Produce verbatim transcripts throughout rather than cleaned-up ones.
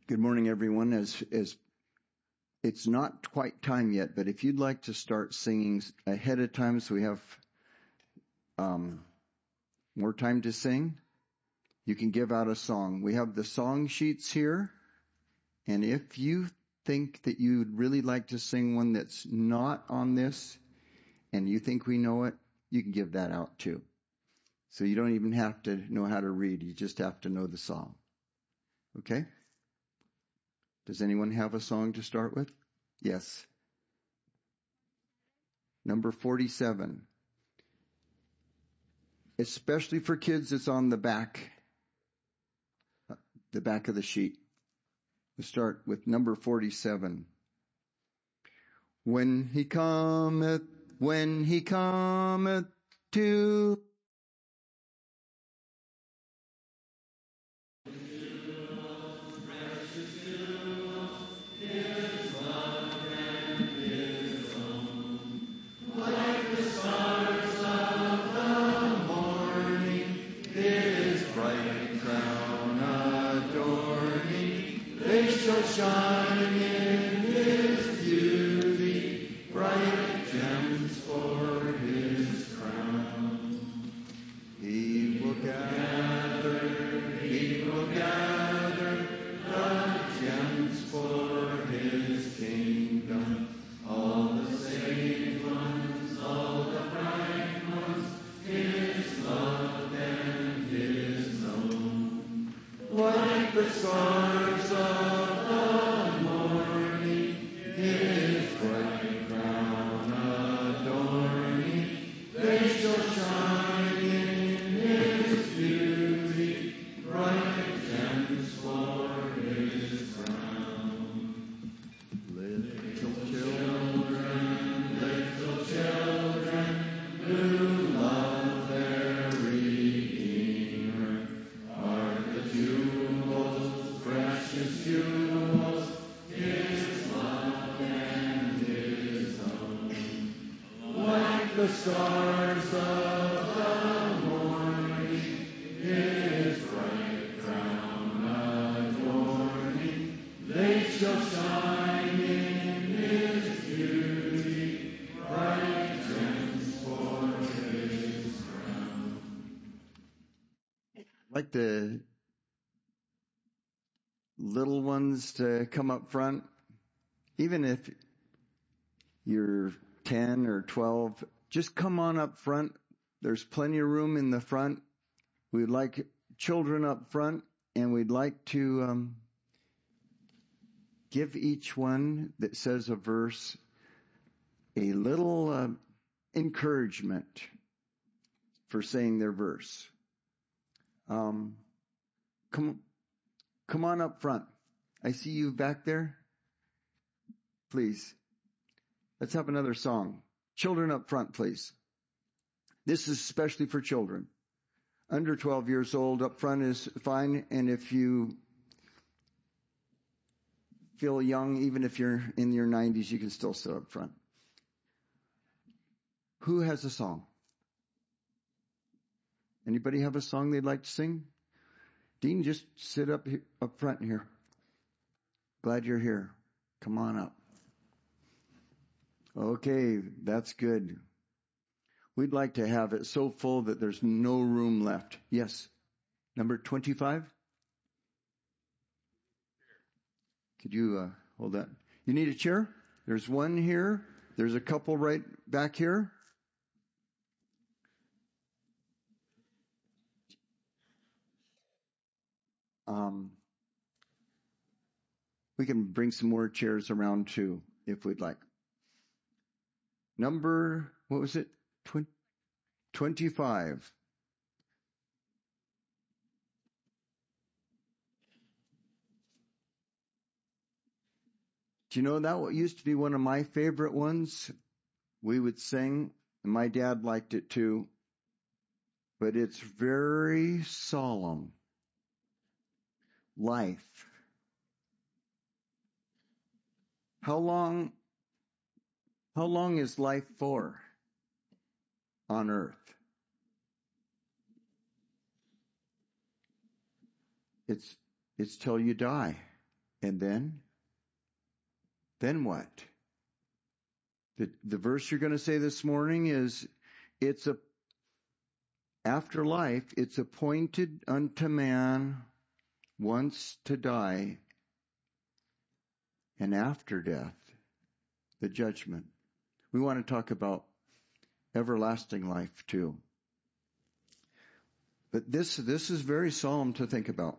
Good morning, everyone. As, as it's not quite time yet, but if you'd like to start singing ahead of time so we have um, more time to sing, you can give out a song. We have the song sheets here, and if you think that you'd really like to sing one that's not on this and you think we know it, you can give that out too. So you don't even have to know how to read. You just have to know the song. Okay? Does anyone have a song to start with? Yes. Number forty-seven. Especially for kids, it's on the back, the back of the sheet. We'll start with number forty-seven. When he cometh, when he cometh to shine in his beauty, bright gems for his crown. He will gather, he will gather the gems for his kingdom. All the saved ones, all the bright ones, his loved and his known. Like the stars of the stars of the morning, his bright crown adorning, they shall shine in his beauty, bright gems for his crown. I'd like the little ones to come up front, even if you're ten or twelve. Just come on up front. There's plenty of room in the front. We'd like children up front, and we'd like to um, give each one that says a verse a little uh, encouragement for saying their verse. Um, come, come on up front. I see you back there. Please, let's have another song. Children up front, please. This is especially for children. Under twelve years old, up front is fine. And if you feel young, even if you're in your nineties, you can still sit up front. Who has a song? Anybody have a song they'd like to sing? Dean, just sit up here, up front here. Glad you're here. Come on up. Okay, that's good. We'd like to have it so full that there's no room left. Yes. Number twenty-five? Could you uh, hold that? You need a chair? There's one here. There's a couple right back here. Um, we can bring some more chairs around too, if we'd like. Number, what was it? Tw- twenty-five. Do you know that what used to be one of my favorite ones? We would sing, and my dad liked it too, but it's very solemn. Life. How long, how long is life for on earth? It's, it's till you die. And then? Then what? The, the verse you're going to say this morning is, it's a, after life, it's appointed unto man once to die, and after death, the judgment. We want to talk about everlasting life too. But this, this is very solemn to think about.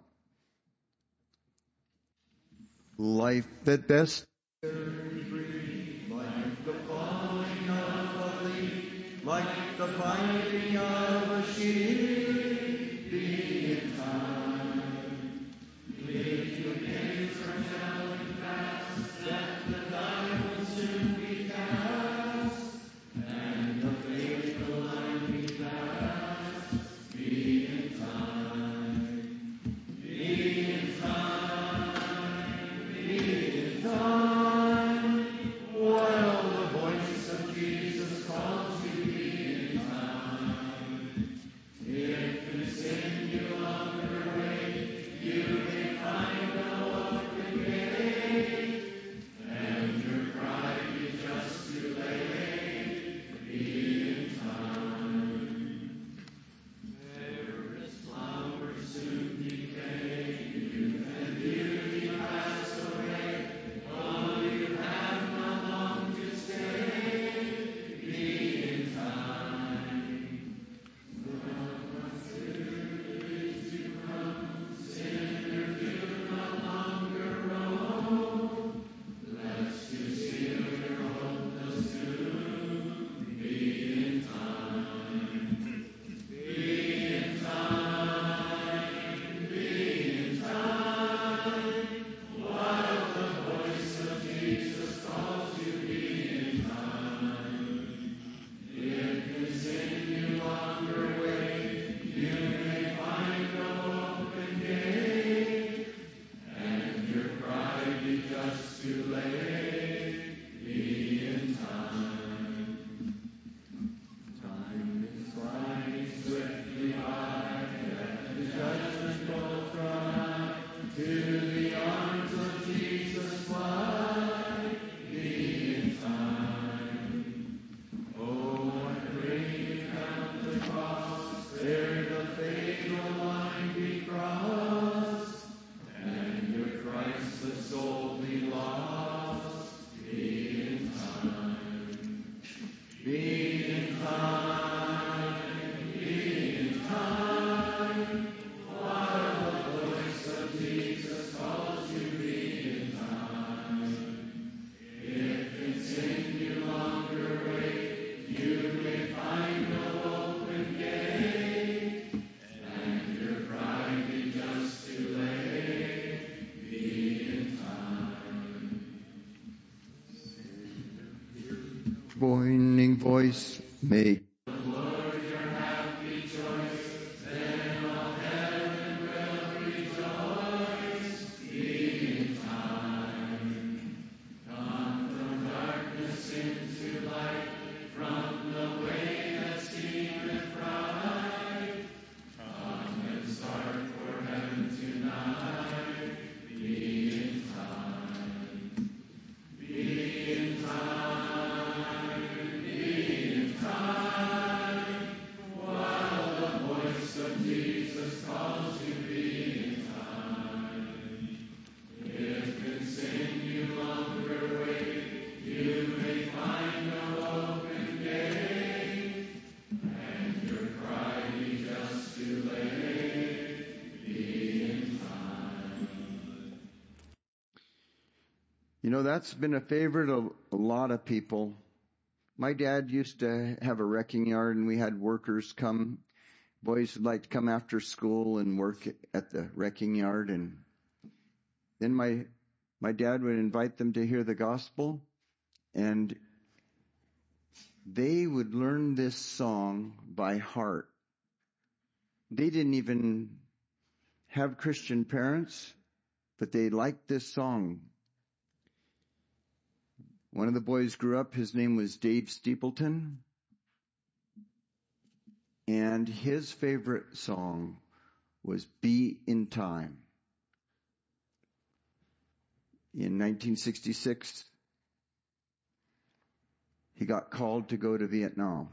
Life that best, like the falling of a leaf, like the finding of a sheep, be in time. Leave your days are telling fast, that the die will soon be cast, and the faithful line be fast. Be in time. Be in time. Be in time. While the voice of Jesus calls you, be in time. If in sin you longer wait, you may find no open gate, and your cry be just too late. Be in time. There is flowers soon decay, youth and beauty pass away. Oh, you have not long to stay. Be in time. When soon is to come, sinner, do not longer roam, lest you seal your hopeless doom. Be in time. Be in time. Be in time. While the voice of Jesus calls you, be in time. If in sin you longer wait, you may find no open gate, and your cry be just too late. Be in time. Time is gliding swiftly by, let the judgment bolt from high, to the arms of Jesus fly. Be in time. Oh, and bring down the cross, there the fatal line be crossed, and your Christless soul be lost. Be in time. Be in time. Be in time. While the voice of Jesus calls you, be in time. If in sin you longer wait, you may find no open gate, and your cry be just too late. Be in time. Joining voice make the Lord your happy choice, then all heaven will rejoice. Be in time. Come from darkness into light, from the way that seemeth right. Come and start for heaven tonight. Be in time. Be in time. Be in time. While the voice of Jesus calls you, be in time. If in sin you longer wait, you may find no open gate, and your cry be just too late. Be in time. You know, that's been a favorite of a lot of people. My dad used to have a wrecking yard, and we had workers come. Boys would like to come after school and work at the wrecking yard, and then my my dad would invite them to hear the gospel, and they would learn this song by heart. They didn't even have Christian parents, but they liked this song. One of the boys grew up, his name was Dave Steepleton, and his favorite song was Be in Time. In nineteen sixty-six, he got called to go to Vietnam.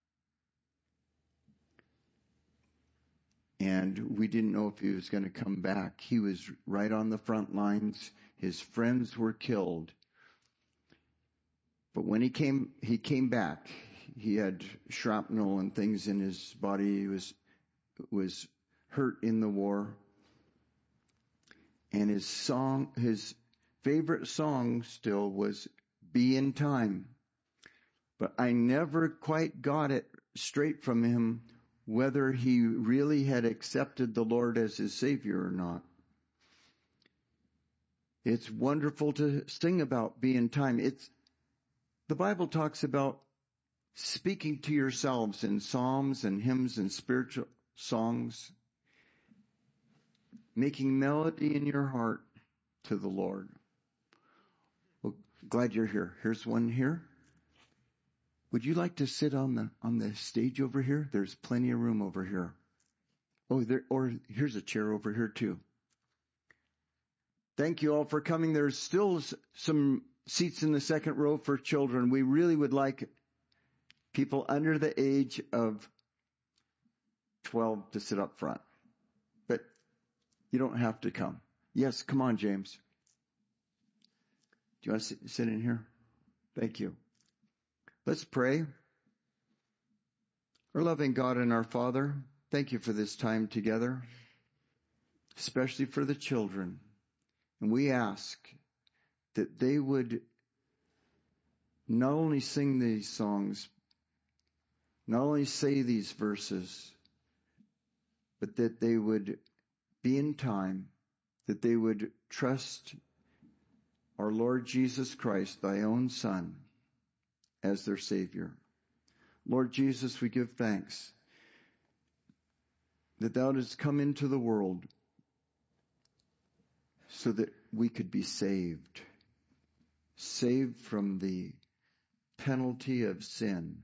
And we didn't know if he was going to come back. He was right on the front lines. His friends were killed. But when he came, he came back. He had shrapnel and things in his body. He was, was hurt in the war. And his song, his favorite song still was Be in Time. But I never quite got it straight from him whether he really had accepted the Lord as his Savior or not. It's wonderful to sing about Be in Time. It's, the Bible talks about speaking to yourselves in psalms and hymns and spiritual songs, making melody in your heart to the Lord. Well, glad you're here. Here's one here. Would you like to sit on the on the stage over here? There's plenty of room over here. Oh, there, or here's a chair over here too. Thank you all for coming. There's still some seats in the second row for children. We really would like people under the age of twelve to sit up front. But you don't have to come. Yes, come on, James. Do you want to sit, sit in here? Thank you. Let's pray. Our loving God and our Father, thank you for this time together, especially for the children. And we ask that they would not only sing these songs, not only say these verses, but that they would be in time, that they would trust our Lord Jesus Christ, thy own Son, as their Savior. Lord Jesus, we give thanks that thou didst come into the world so that we could be saved, saved from the penalty of sin.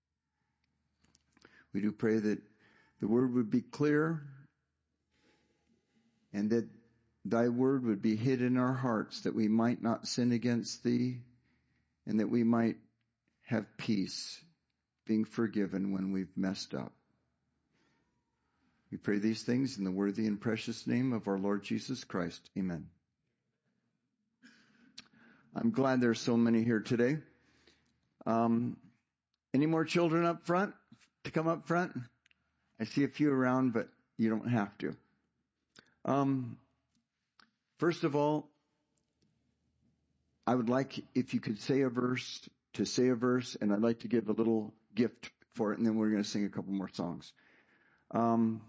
We do pray that the word would be clear and that thy word would be hid in our hearts, that we might not sin against thee and that we might have peace, being forgiven when we've messed up. We pray these things in the worthy and precious name of our Lord Jesus Christ. Amen. I'm glad there's so many here today. Um, any more children up front to come up front? I see a few around, but you don't have to. Um, first of all, I would like if you could say a verse, to say a verse, and I'd like to give a little gift for it, and then we're going to sing a couple more songs. Um,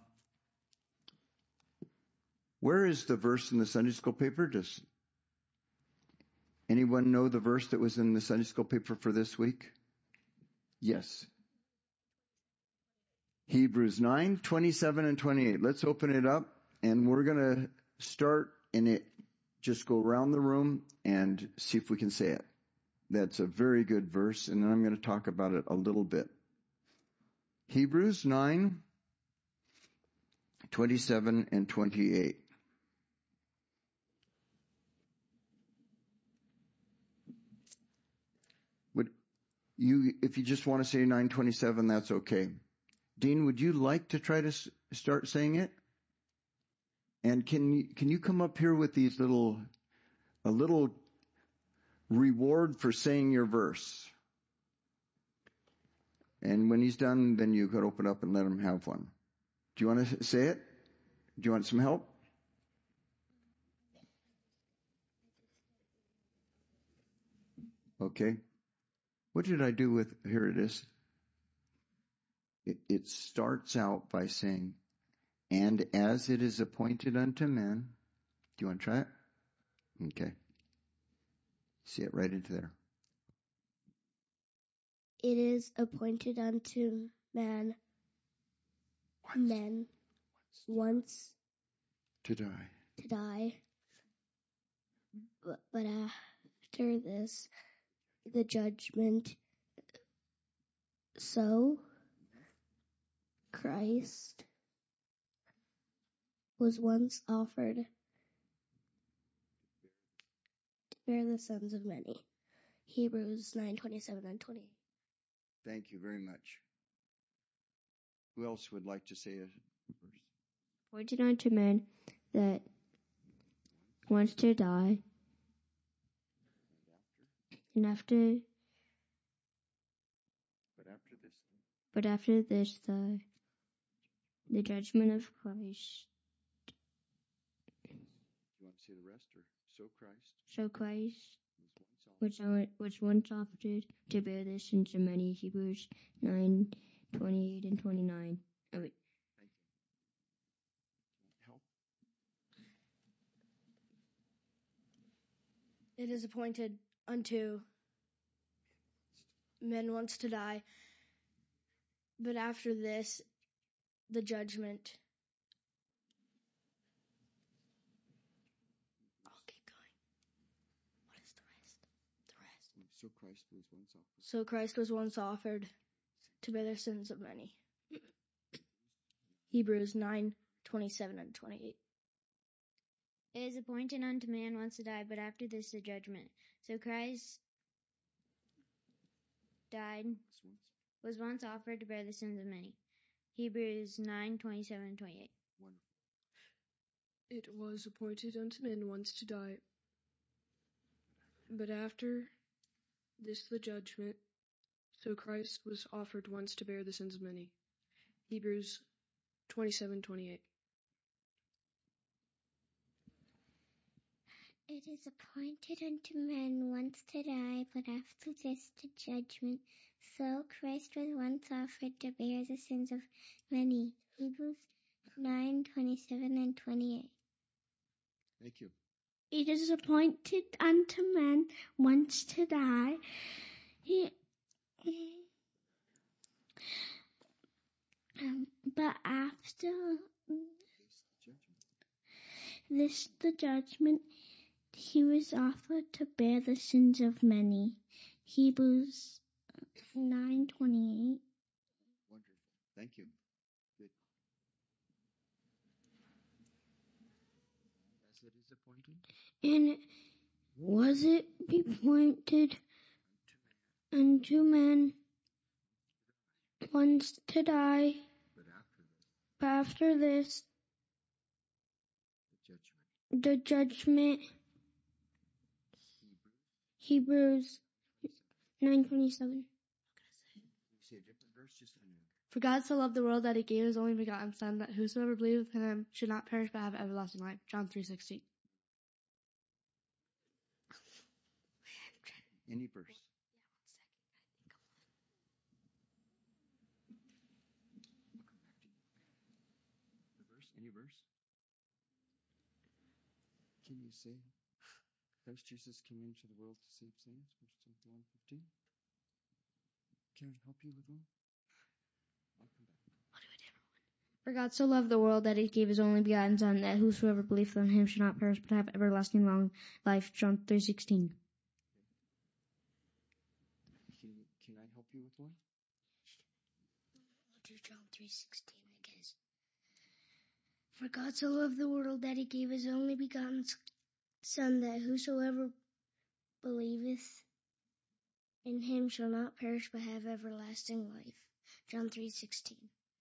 where is the verse in the Sunday school paper? Does anyone know the verse that was in the Sunday school paper for this week? Yes. Hebrews nine, twenty-seven and twenty-eight. Let's open it up, and we're going to start and it just go around the room and see if we can say it. That's a very good verse, and then I'm going to talk about it a little bit. Hebrews nine, twenty-seven and twenty-eight. Would you, if you just want to say nine twenty-seven, that's okay. Dean, would you like to try to s- start saying it? And can you, can you come up here with these little, a little reward for saying your verse? And when he's done, then you could open up and let him have one. Do you want to say it? Do you want some help? Okay. What did I do with, here it is. It, it starts out by saying, and as it is appointed unto men. Do you want to try it? Okay. See it right into there. It is appointed unto man, Once. men, once To die. to die, but, but after this, the judgment. So, Christ was once offered bear the sins of many. Hebrews nine twenty-seven and twenty-eight. Thank you very much. Who else would like to say a verse? Appointed unto men that wants to die, and after, But after this, but after this, the the judgment of Christ. you want to say the rest, or so Christ So Christ, was once which which once offered to bear the sins of many. Hebrews nine twenty-eight and twenty-nine. Oh, wait. Thank you. Help. It is appointed unto men once to die, but after this, the judgment. I'll keep going. What is the rest? The rest. So Christ was once offered. So Christ was once offered to bear the sins of many. Hebrews nine twenty-seven and twenty-eight. It is appointed unto man once to die, but after this the judgment. So Christ died, Was once was once offered to bear the sins of many. Hebrews nine twenty-seven and twenty-eight. wonderful. It was appointed unto men once to die, but after this the judgment. So Christ was offered once to bear the sins of many. Hebrews twenty-seven twenty-eight. It is appointed unto men once to die, but after this the judgment. So Christ was once offered to bear the sins of many. Hebrews nine twenty-seven and twenty-eight. Thank you. It is appointed unto men once to die. He, um, but after this the judgment, he was offered to bear the sins of many. Hebrews nine twenty-eight. Wonderful. Thank you. Good. As it is appointed And was it appointed unto men once to die, but after this, but after this the judgment. the judgment. Hebrews. Hebrews nine twenty-seven. You say a different verse, just a minute. For God so loved the world that he gave his only begotten Son, that whosoever believeth in him should not perish but have everlasting life. John three sixteen. Any verse. The verse, any verse. Can you say, Christ Jesus came into the world to save sinners? First Timothy one fifteen. Can I help you with one? I'll come back. For God so loved the world that he gave his only begotten Son, that whosoever believeth on him should not perish but have everlasting long life. John three sixteen. Can, can I help you with one? I'll do John three sixteen, I guess. For God so loved the world that he gave his only begotten Son, that whosoever believeth in him shall not perish but have everlasting life. John three sixteen.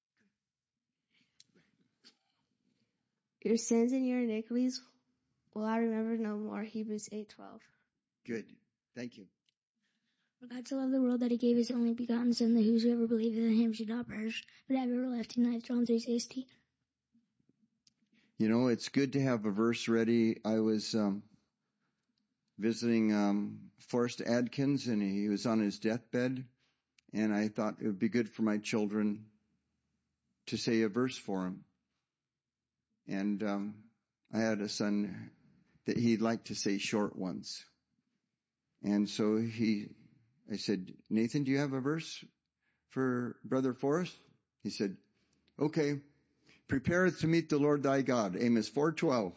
Your sins and your iniquities will I remember no more. Hebrews eight twelve. Good. Thank you. For God so loved the world that he gave his only begotten Son, that whosoever believeth in him should not perish but have everlasting life. John three sixteen. You know, it's good to have a verse ready. I was um, visiting um, Forrest Adkins, and he was on his deathbed, and I thought it would be good for my children to say a verse for him. And um, I had a son that he'd like to say short ones. And so he, I said, Nathan, do you have a verse for Brother Forrest? He said, okay. Prepare to meet the Lord thy God. Amos four twelve.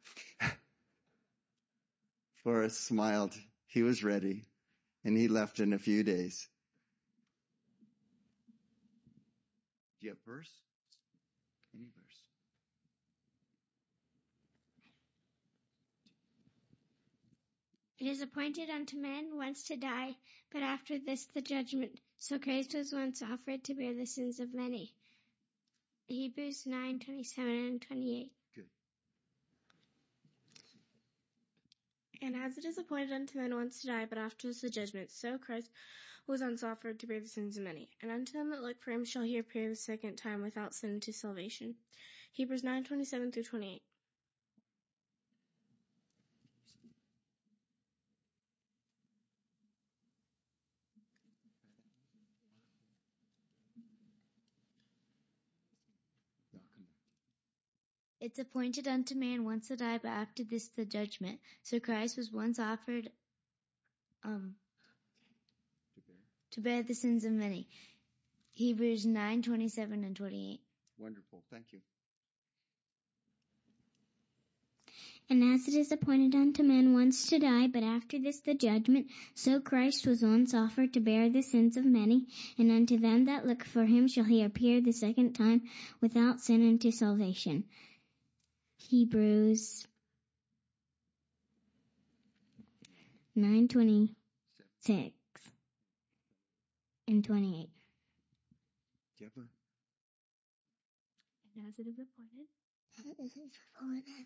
Forrest smiled. He was ready. And he left in a few days. Do you have a verse? Any verse? It is appointed unto men once to die, but after this the judgment. So Christ was once offered to bear the sins of many. Hebrews nine twenty-seven and twenty-eight. Good. And as it is appointed unto men once to die, but after this the judgment, so Christ was once offered to bear the sins of many. And unto them that look for him shall he appear the second time without sin unto salvation. Hebrews nine twenty-seven through twenty-eight. It's appointed unto man once to die, but after this the judgment. So Christ was once offered um, To bear. to bear the sins of many. Hebrews nine twenty-seven and twenty-eight. Wonderful. Thank you. And as it is appointed unto men once to die, but after this the judgment, so Christ was once offered to bear the sins of many, and unto them that look for him shall he appear the second time without sin unto salvation. Hebrews nine twenty-six and twenty-eight. Do you have a And as it is appointed As it is appointed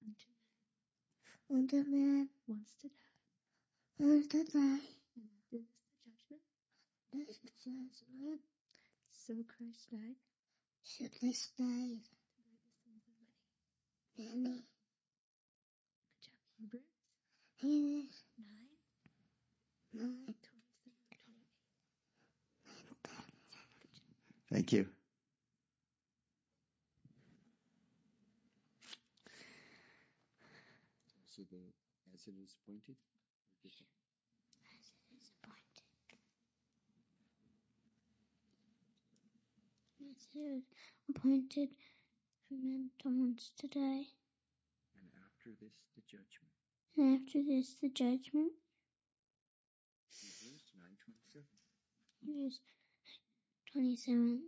unto unto men once to die, once to die, and after this the judgment, this judgment, so Christ died should this die, to bear the sins of many. many, Good job. Hebrews Hebrews nine nine twenty-seven twenty-eight. Thank you. So the as it is appointed. as it is appointed. As it is appointed for men to once to die, And after this the judgment. and after this the judgment. Hebrews nine twenty-seven. Hebrews twenty-seven.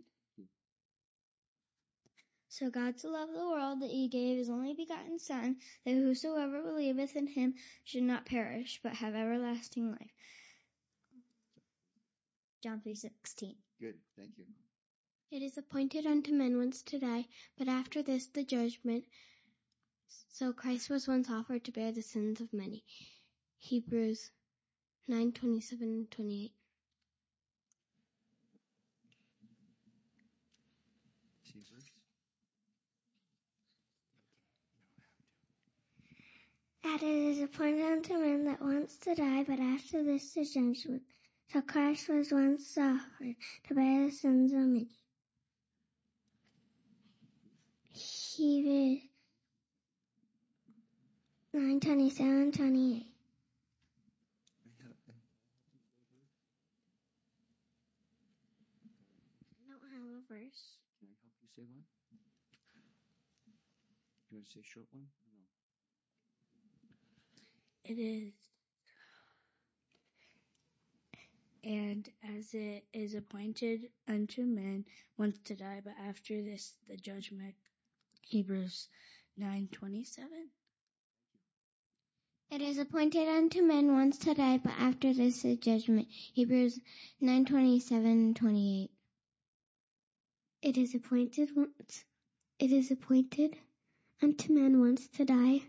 So God so loved the world that he gave his only begotten Son, that whosoever believeth in him should not perish, but have everlasting life. John three sixteen. Good. Thank you. It is appointed unto men once to die, but after this the judgment. So Christ was once offered to bear the sins of many. Hebrews nine twenty-seven and twenty-eight. See a verse? And it is appointed unto men that once to die, but after this the judgment. So Christ was once offered to bear the sins of many. Hebrews nine twenty-seven twenty-eight. I have, I I don't have a verse. Can I help you say one? Do you want to say a short one? No. It is. And as it is appointed unto men once to die, but after this the judgment. Hebrews nine twenty-seven. It is appointed unto men once to die, but after this the judgment. Hebrews nine twenty-seven twenty-eight. It is appointed once. It is appointed unto men once to die,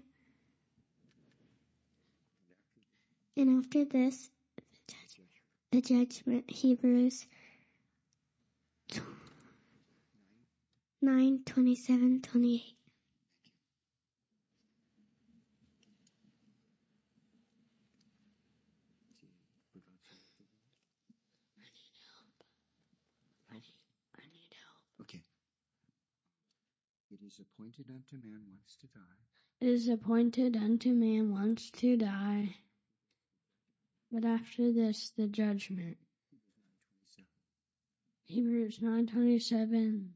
and after this the judgment. Hebrews nine twenty-seven twenty-eight. I need help. Okay. It is appointed unto man once to die. It is appointed unto man once to die, but after this the judgment. Hebrews nine twenty-seven.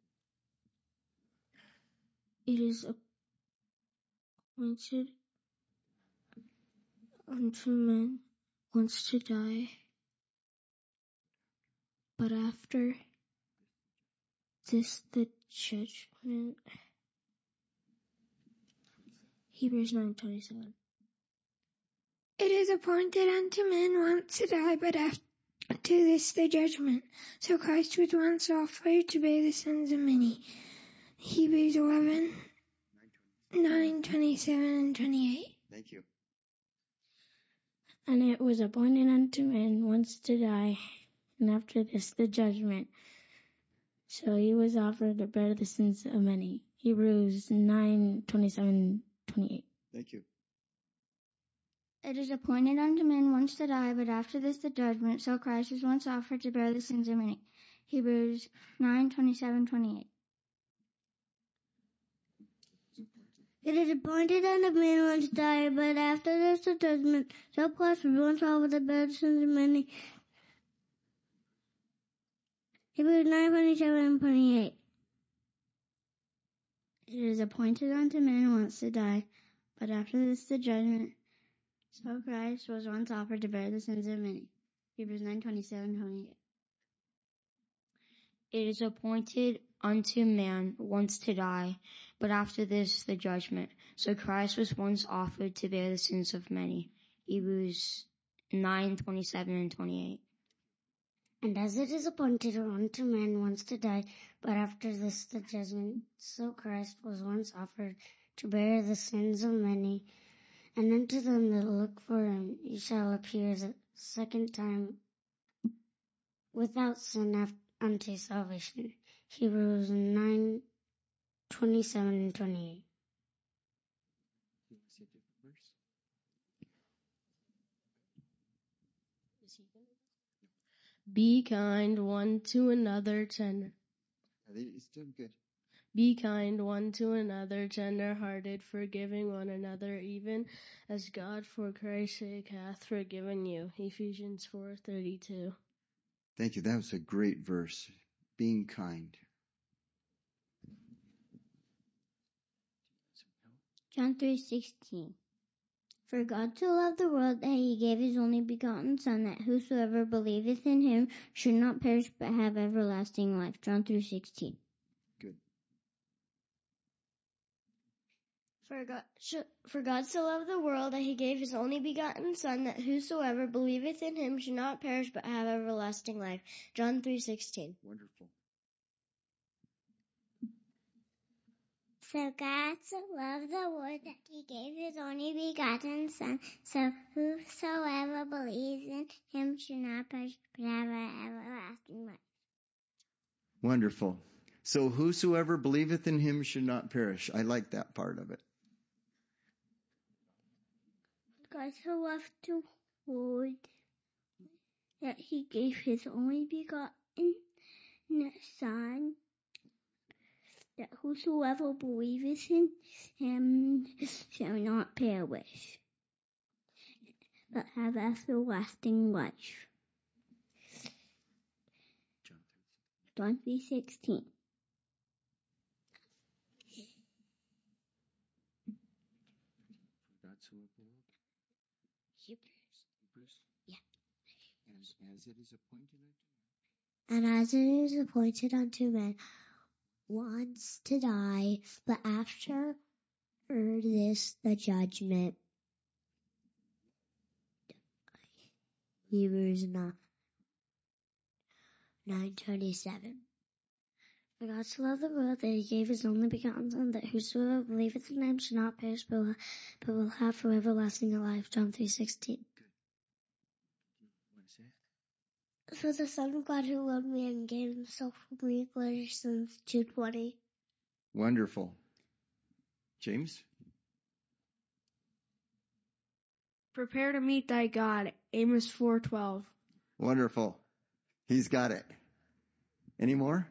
It is appointed unto men once to die, but after this the judgment. Hebrews nine twenty-seven. It is appointed unto men once to die, but after this the judgment. So Christ was once offered to bear the sins of many. Hebrews eleven, nine, twenty-seven, and twenty-eight. Thank you. And it was appointed unto men once to die, and after this the judgment. So he was offered to bear the sins of many. Hebrews nine, twenty-seven, twenty-eight. Thank you. It is appointed unto men once to die, but after this the judgment. So Christ was once offered to bear the sins of many. Hebrews nine, twenty-seven, twenty-eight. It is appointed unto men once to die, but after this the judgment. So Christ was once offered to bear the sins of many. Hebrews nine, twenty-seven, and twenty-eight. It is appointed unto men once to die, but after this the judgment. So Christ was once offered to bear the sins of many. Hebrews nine, twenty-seven, twenty-eight. It is appointed unto man once to die, but after this the judgment. So Christ was once offered to bear the sins of many. Hebrews nine, twenty-seven, and twenty-eight. And as it is appointed unto men once to die, but after this the judgment, so Christ was once offered to bear the sins of many. And unto them that look for him he shall appear the second time without sin unto salvation. Hebrews nine, twenty-seven and twenty-eight. Be kind one to another, tender. It's doing good. Be kind one to another, tender-hearted, forgiving one another, even as God for Christ's sake hath forgiven you. Ephesians four thirty-two. Thank you. That was a great verse. Being kind. John three, sixteen. For God so loved the world that he gave his only begotten Son, that whosoever believeth in him should not perish but have everlasting life. John three, sixteen. Good. For God, for God so loved the world that he gave his only begotten Son, that whosoever believeth in him should not perish but have everlasting life. John three, sixteen. Wonderful. So God so loved the world that he gave his only begotten Son, so whosoever believes in him should not perish but have an everlasting life. Wonderful. So whosoever believeth in him should not perish. I like that part of it. God so loved the world that he gave his only begotten Son, that whosoever believeth in him shall not perish, but have everlasting life. John three, sixteen. Yeah. And as it is appointed unto men. And as it is appointed unto men once to die, but after this the judgment. Hebrews nine twenty-seven. For God so loved the world that he gave his only begotten Son, that whosoever believeth in him should not perish but will, but will have for everlasting life. John three sixteen. For the Son of God who loved me and gave himself for me, Galatians two twenty. Wonderful. James? Prepare to meet thy God, Amos four twelve. Wonderful. He's got it. Any more?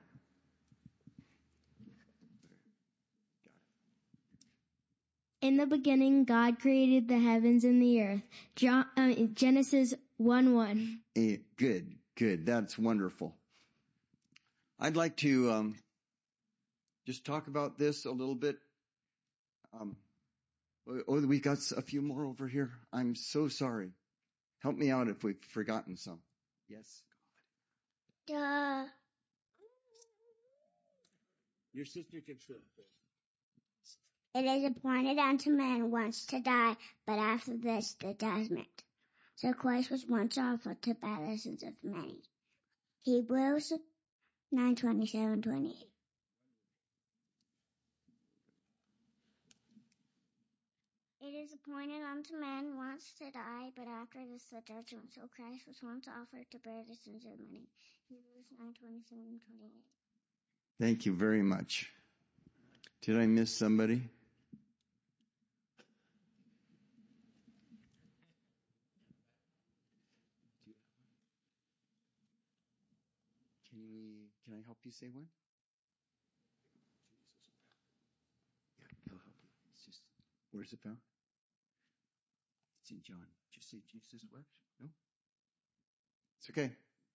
In the beginning, God created the heavens and the earth. John, uh, Genesis one one. Eh, good, good. That's wonderful. I'd like to um, just talk about this a little bit. Um, oh, we got a few more over here. I'm so sorry. Help me out if we've forgotten some. Yes? Duh. Your sister can show. It is appointed unto men once to die, but after this the judgment. So Christ was once offered to bear the sins of many. Hebrews nine twenty-seven twenty-eight. It is appointed unto men once to die, but after this the judgment. So Christ was once offered to bear the sins of many. Hebrews nine twenty-seven twenty-eight. Thank you very much. Did I miss somebody? Can we? Can I help you say one? Yeah, he'll help you. It's just, where's it found? It's in John. Did you say Jesus wept? No? It's okay.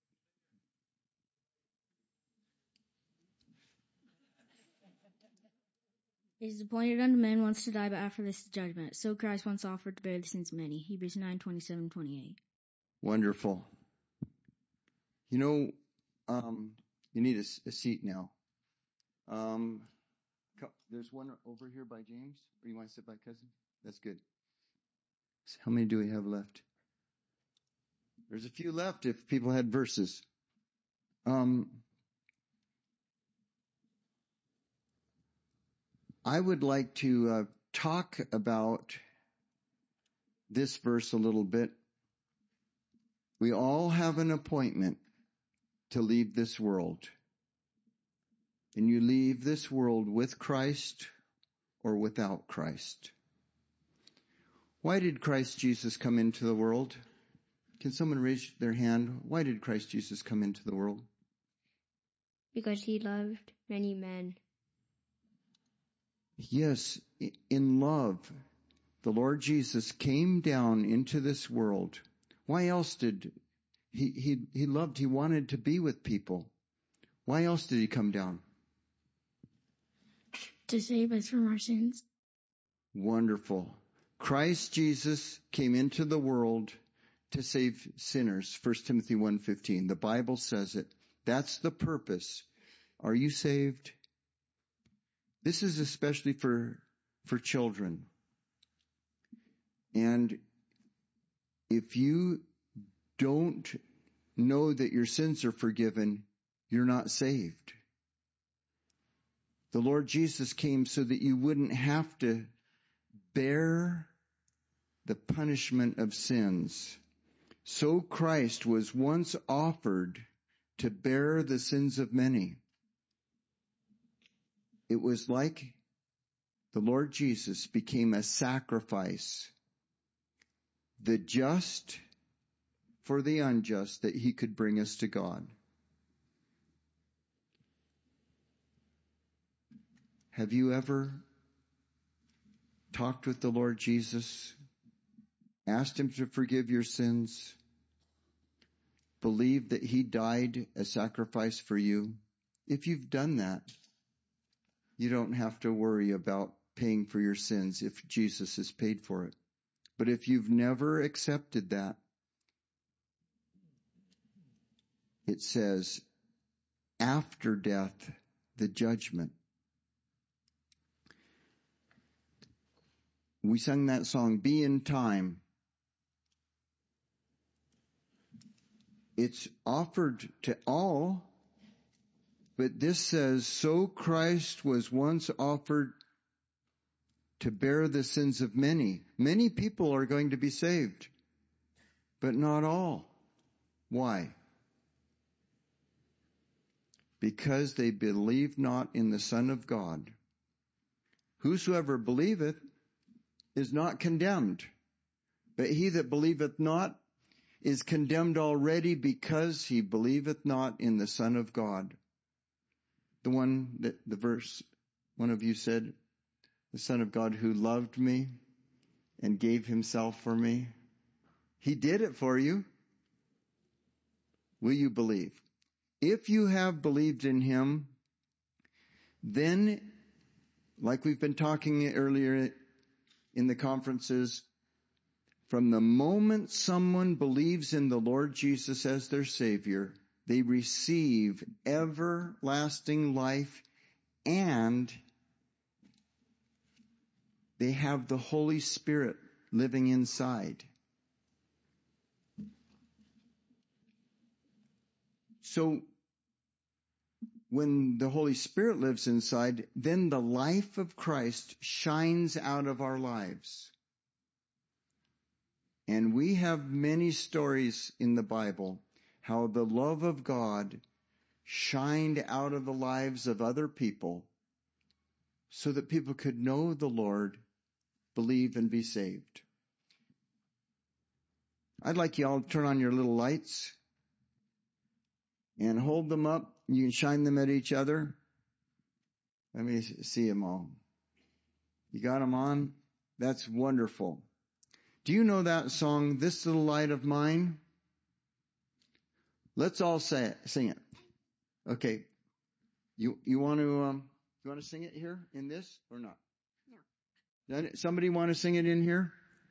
It is appointed unto men once to die, but after this the judgment. So Christ once offered to bear the sins of many. Hebrews nine twenty-seven twenty-eight. Wonderful. You know, um, you need a, a seat now. Um, there's one over here by James. Or you want to sit by Cousin? That's good. So how many do we have left? There's a few left if people had verses. Um, I would like to uh, talk about this verse a little bit. We all have an appointment to leave this world. And you leave this world with Christ or without Christ. Why did Christ Jesus come into the world? Can someone raise their hand? Why did Christ Jesus come into the world? Because he loved many men. Yes, in love, the Lord Jesus came down into this world. Why else did he, he, he loved, he wanted to be with people. Why else did he come down? To save us from our sins. Wonderful. Christ Jesus came into the world to save sinners. First Timothy one fifteen. The Bible says it. That's the purpose. Are you saved? This is especially for, for children. And if you don't know that your sins are forgiven, you're not saved. The Lord Jesus came so that you wouldn't have to bear the punishment of sins. So Christ was once offered to bear the sins of many. It was like the Lord Jesus became a sacrifice, the just for the unjust, that he could bring us to God. Have you ever talked with the Lord Jesus, asked him to forgive your sins, believed that he died a sacrifice for you? If you've done that, you don't have to worry about paying for your sins if Jesus has paid for it. But if you've never accepted that, it says, after death, the judgment. We sang that song, Be in Time. It's offered to all, but this says, so Christ was once offered to bear the sins of many. Many people are going to be saved, but not all. Why? Because they believe not in the Son of God. Whosoever believeth is not condemned, but he that believeth not is condemned already, because he believeth not in the Son of God. The one that the verse, one of you said, the Son of God who loved me and gave himself for me. He did it for you. Will you believe? If you have believed in him, then, like we've been talking earlier in the conferences, from the moment someone believes in the Lord Jesus as their Savior, they receive everlasting life and They have the Holy Spirit living inside. So when the Holy Spirit lives inside, then the life of Christ shines out of our lives. And we have many stories in the Bible how the love of God shined out of the lives of other people so that people could know the Lord, believe, and be saved. I'd like you all to turn on your little lights and hold them up. You can shine them at each other. Let me see them all. You got them on? That's wonderful. Do you know that song, This Little Light of Mine? Let's all say it, sing it. Okay. You you want to um you want to sing it here in this or not? No. Somebody want to sing it in here?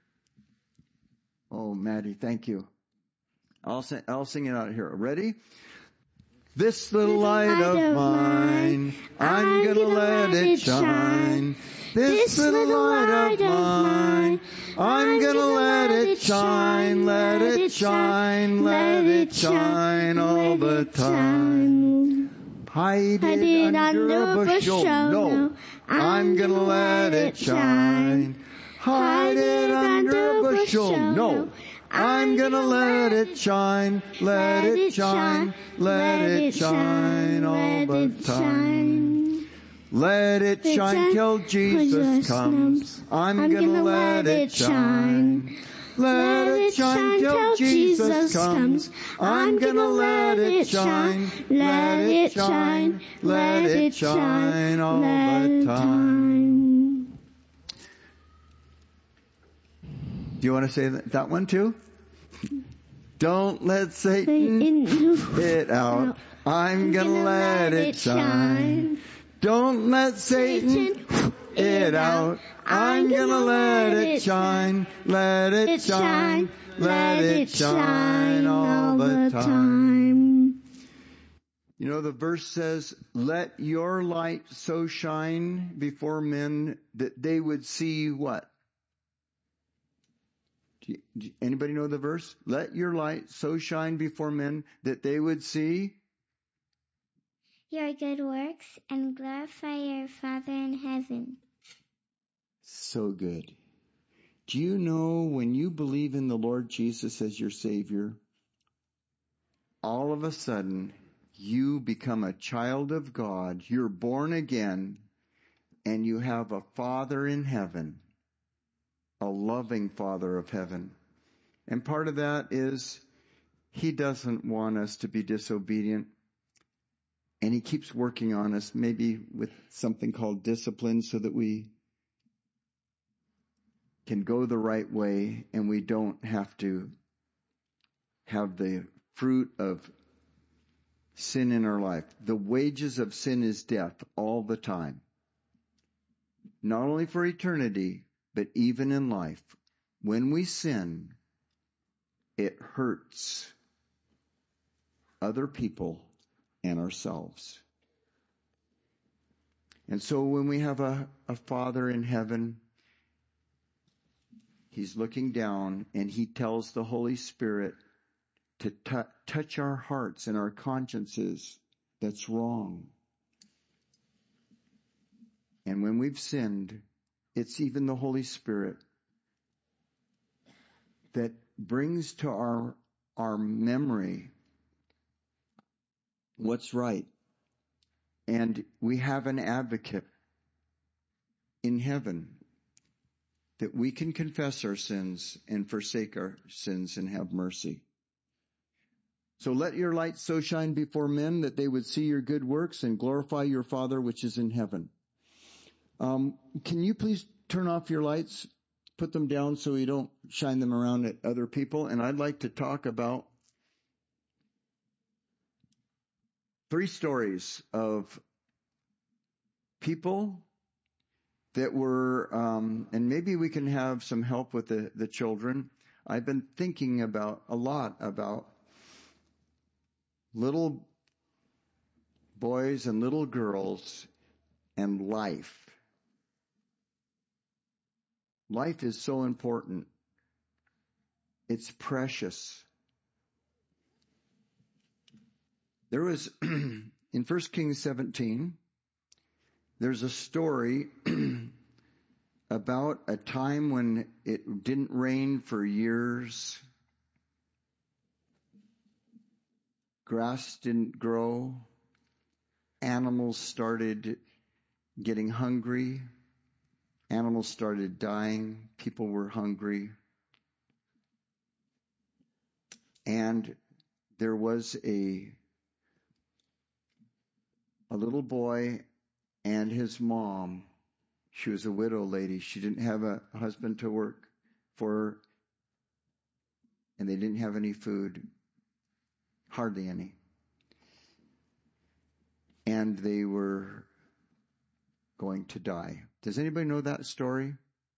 Oh, Maddie, thank you. I'll sing I'll sing it out here. Ready? This little light of mine, I'm gonna let it shine. This little light of mine, I'm gonna let it shine, let it shine, let it shine all the time. Hide it under a bushel, no, I'm gonna let it shine. Hide it under a bushel, no, I'm gonna let it shine, let it shine, let it shine all the time. Let it shine till Jesus comes. I'm gonna let it shine. Let it shine till Jesus comes. I'm gonna let it shine. Let it shine. Let it shine all the time. Do you want to say that one too? Don't let Satan it out. I'm gonna let it shine. Don't let Satan it out. I'm gonna let it shine. Let it shine. Let it shine all the time. You know, the verse says, let your light so shine before men that they would see what? Do you, do anybody know the verse? Let your light so shine before men that they would see your good works and glorify your Father in heaven. So good. Do you know when you believe in the Lord Jesus as your Savior, all of a sudden you become a child of God, you're born again, and you have a Father in heaven, a loving Father of heaven. And part of that is He doesn't want us to be disobedient. And He keeps working on us, maybe with something called discipline, so that we can go the right way and we don't have to have the fruit of sin in our life. The wages of sin is death all the time. Not only for eternity, but even in life. When we sin, it hurts other people and ourselves. And so when we have a, a Father in heaven, He's looking down and He tells the Holy Spirit to t- touch our hearts and our consciences that's wrong. And when we've sinned, it's even the Holy Spirit that brings to our, our memory what's right. And we have an advocate in heaven that we can confess our sins and forsake our sins and have mercy. So let your light so shine before men that they would see your good works and glorify your Father which is in heaven. Um, can you please turn off your lights, put them down so you don't shine them around at other people? And I'd like to talk about three stories of people that were, um, and maybe we can have some help with the, the children. I've been thinking about a lot about little boys and little girls and life. Life is so important. It's precious. There was, in First Kings seventeen, there's a story about a time when it didn't rain for years. Grass didn't grow. Animals started getting hungry. Animals started dying. People were hungry. And there was a, a little boy and his mom. She was a widow lady. She didn't have a husband to work for her. And they didn't have any food. Hardly any. And they were going to die. Does anybody know that story?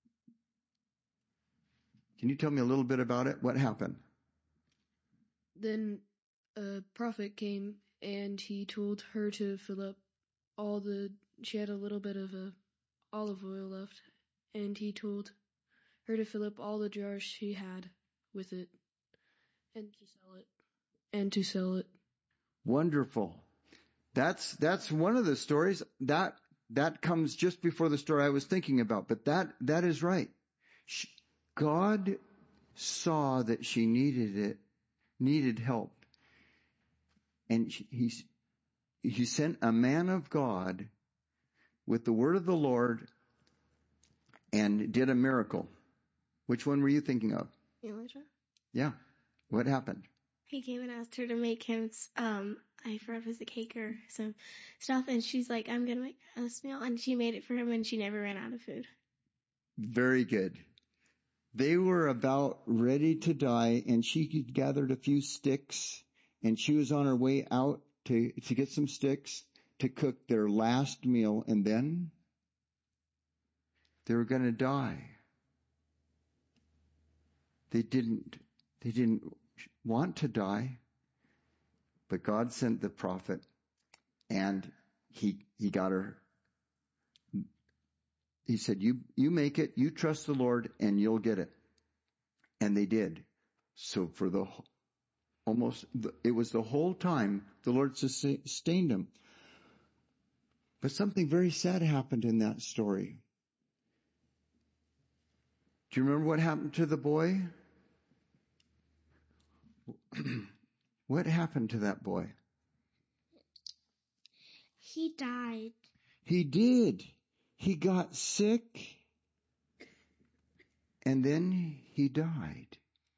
Can you tell me a little bit about it? What happened? Then a prophet came and he told her to fill up all the, she had a little bit of a olive oil left, and he told her to fill up all the jars she had with it and to sell it. And to sell it. Wonderful. That's that's one of the stories that that comes just before the story I was thinking about. But that that is right. She, God saw that she needed it, needed help, and he he sent a man of God with the word of the Lord and did a miracle. Which one were you thinking of? Elijah. Yeah. What happened? He came and asked her to make him, um, I forgot if it was a cake or some stuff, and she's like, I'm going to make this meal, and she made it for him, and she never ran out of food. Very good. They were about ready to die, and she had gathered a few sticks, and she was on her way out to, to get some sticks to cook their last meal, and then they were going to die. They didn't, they didn't want to die, but God sent the prophet, and he he got her. He said, you you make it, you trust the Lord, and you'll get it. And they did. So for the almost, it was the whole time the Lord sustained them. But something very sad happened in that story. Do you remember what happened to the boy? What happened to that boy? He died. He did. He got sick, and then he died.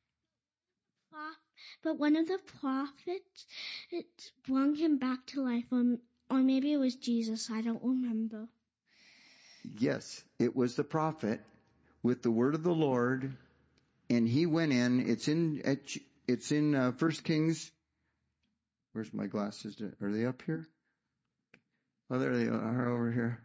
But one of the prophets, it brought him back to life, or, or maybe it was Jesus, I don't remember. Yes, it was the prophet with the word of the Lord, and he went in. It's in it's in uh, First Kings. Where's my glasses? Are they up here? Oh, there they are over here.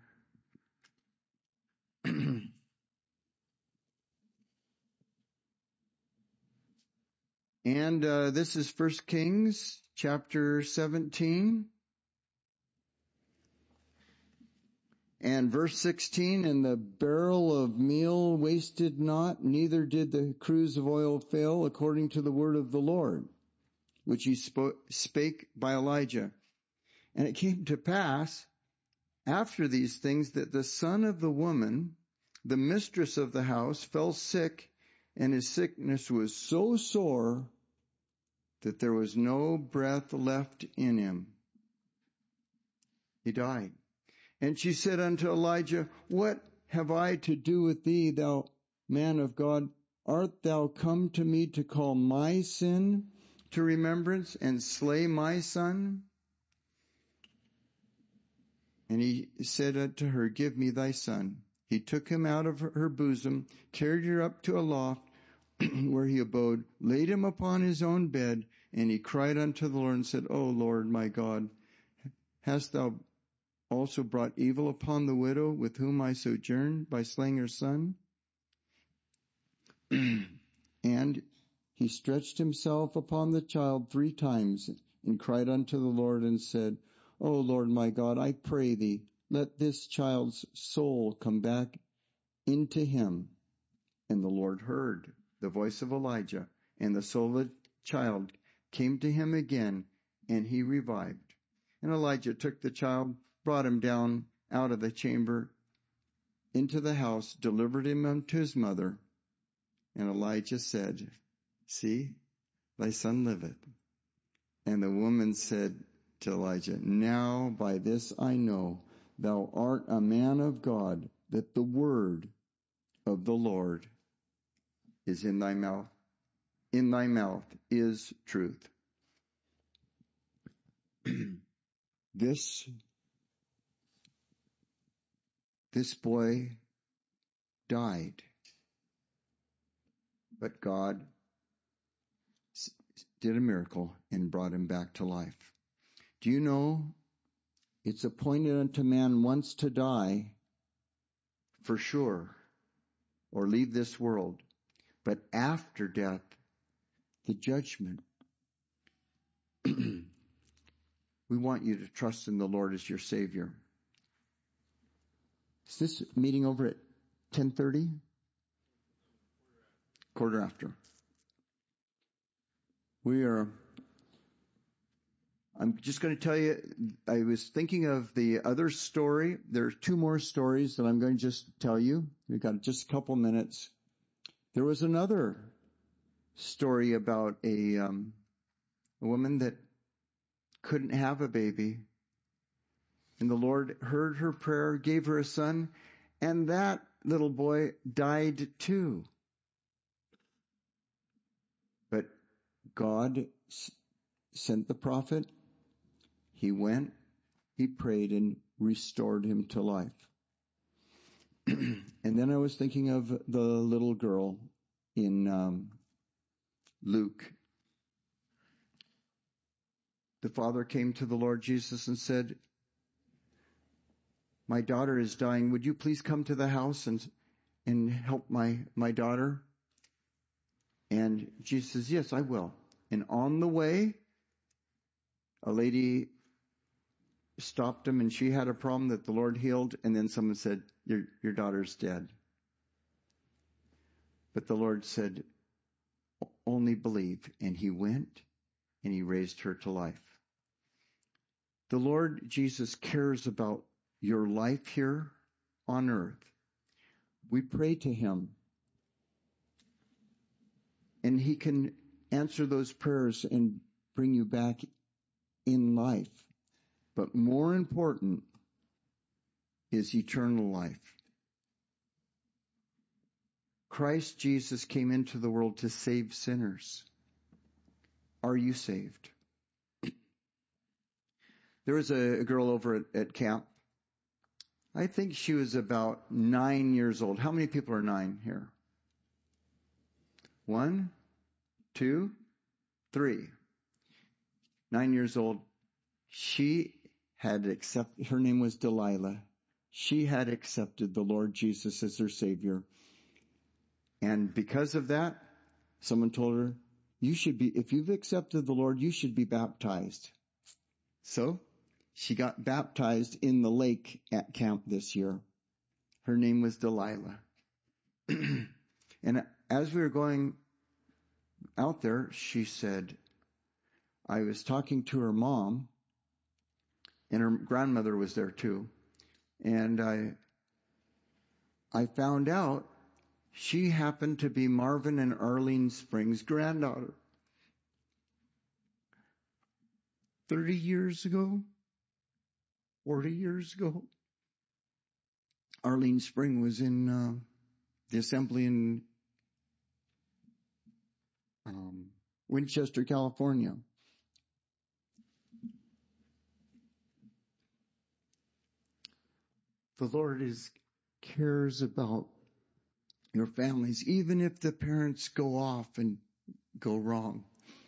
And uh, this is First Kings chapter seventeen. And verse sixteen, and the barrel of meal wasted not, neither did the cruse of oil fail, according to the word of the Lord, which he spoke, spake by Elijah. And it came to pass after these things that the son of the woman, the mistress of the house, fell sick, and his sickness was so sore that there was no breath left in him. He died. And she said unto Elijah, what have I to do with thee, thou man of God? Art thou come to me to call my sin to remembrance and slay my son? And he said unto her, give me thy son. He took him out of her bosom, carried her up to a loft where he abode, laid him upon his own bed, and he cried unto the Lord and said, O Lord my God, hast thou also brought evil upon the widow with whom I sojourned by slaying her son? And he stretched himself upon the child three times and cried unto the Lord and said, O Lord my God, I pray thee, let this child's soul come back into him. And the Lord heard the voice of Elijah, and the soul of the child came to him again, and he revived. And Elijah took the child, brought him down out of the chamber into the house, delivered him unto his mother. And Elijah said, See, thy son liveth. And the woman said to Elijah, Now by this I know thou art a man of God, that the word of the Lord is in thy mouth. In thy mouth is truth. This, this boy died, but God did a miracle and brought him back to life. Do you know it's appointed unto man once to die, for sure, or leave this world, but after death, the judgment. We want you to trust in the Lord as your Savior. Is this meeting over at ten thirty? Quarter after. We are, I'm just going to tell you, I was thinking of the other story. There are two more stories that I'm going to just tell you. We've got just a couple minutes. There was another story about a, um, a woman that couldn't have a baby. And the Lord heard her prayer, gave her a son, and that little boy died too. But God sent the prophet. He went, he prayed, and restored him to life. And then I was thinking of the little girl in um, Luke. The father came to the Lord Jesus and said, My daughter is dying. Would you please come to the house and and help my, my daughter? And Jesus says, Yes, I will. And on the way, a lady stopped him, and she had a problem that the Lord healed. And then someone said, Your, your daughter's dead. But the Lord said, Only believe. And he went, and he raised her to life. The Lord Jesus cares about your life here on earth. We pray to him, and he can answer those prayers and bring you back in life. But more important is eternal life. Christ Jesus came into the world to save sinners. Are you saved? There was a, a girl over at, at camp. I think she was about nine years old. How many people are nine here? One, two, three. Nine years old. She had accepted, her name was Delilah. She had accepted the Lord Jesus as her Savior. And because of that, someone told her, you should be, if you've accepted the Lord, you should be baptized. So, she got baptized in the lake at camp this year. Her name was Delilah. And as we were going out there, she said, I was talking to her mom, and her grandmother was there too. And I, I found out she happened to be Marvin and Arlene Springs' granddaughter. Thirty years ago, forty years ago, Arlene Spring was in uh, the assembly in um, Winchester, California. The Lord is cares about your families, even if the parents go off and go wrong.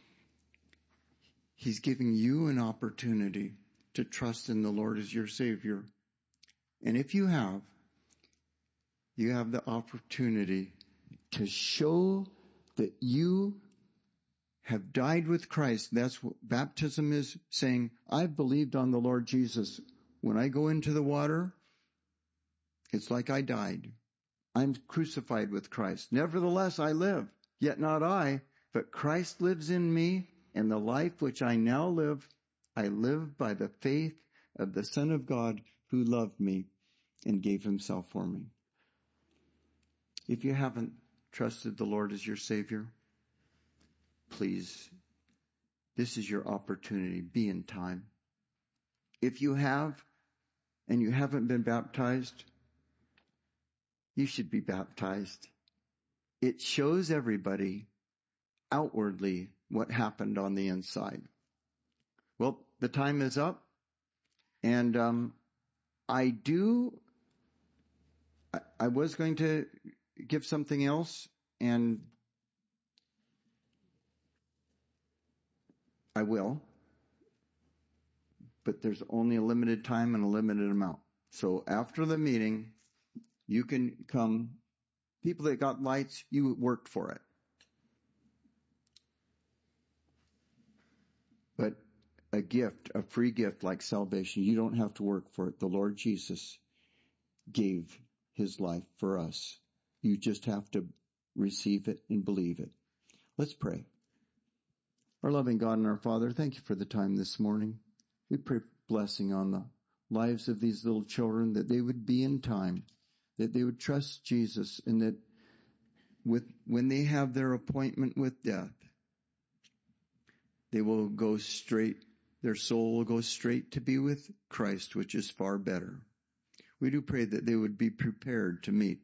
He's giving you an opportunity to trust in the Lord as your Savior. And if you have, you have the opportunity to show that you have died with Christ. That's what baptism is, saying, I've believed on the Lord Jesus. When I go into the water, it's like I died. I'm crucified with Christ. Nevertheless, I live, yet not I, but Christ lives in me, and the life which I now live, I live by the faith of the Son of God who loved me and gave himself for me. If you haven't trusted the Lord as your Savior, please, this is your opportunity. Be in time. If you have, and you haven't been baptized, you should be baptized. It shows everybody outwardly what happened on the inside. Well, the time is up, and um, I do, I, I was going to give something else, and I will, but there's only a limited time and a limited amount. So after the meeting, you can come. People that got lights, you worked for it. But a gift, a free gift like salvation, you don't have to work for it. The Lord Jesus gave his life for us. You just have to receive it and believe it. Let's pray. Our loving God and our Father, thank you for the time this morning. We pray blessing on the lives of these little children, that they would be in time, that they would trust Jesus, and that with when they have their appointment with death, they will go straight, their soul will go straight to be with Christ, which is far better. We do pray that they would be prepared to meet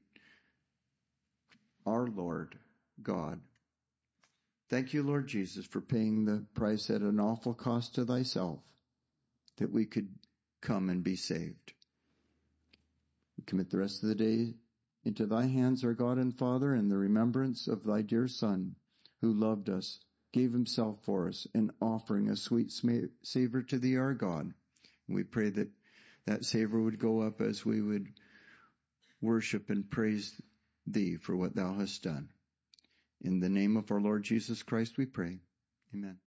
our Lord God. Thank you, Lord Jesus, for paying the price at an awful cost to thyself, that we could come and be saved. We commit the rest of the day into thy hands, our God and Father, in the remembrance of thy dear Son, who loved us, gave himself for us, and offering a sweet savor to thee, our God. And we pray that that savor would go up as we would worship and praise thee for what thou hast done. In the name of our Lord Jesus Christ we pray. Amen.